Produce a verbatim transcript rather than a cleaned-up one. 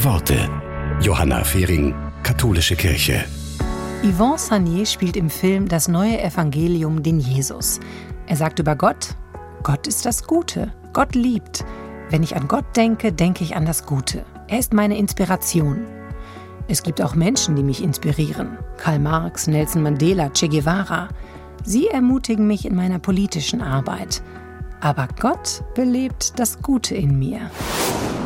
Worte. Johanna Fehring, Katholische Kirche. Yvon Sanier spielt im Film Das neue Evangelium den Jesus. Er sagt über Gott: Gott ist das Gute. Gott liebt. Wenn ich an Gott denke, denke ich an das Gute. Er ist meine Inspiration. Es gibt auch Menschen, die mich inspirieren. Karl Marx, Nelson Mandela, Che Guevara. Sie ermutigen mich in meiner politischen Arbeit. Aber Gott belebt das Gute in mir.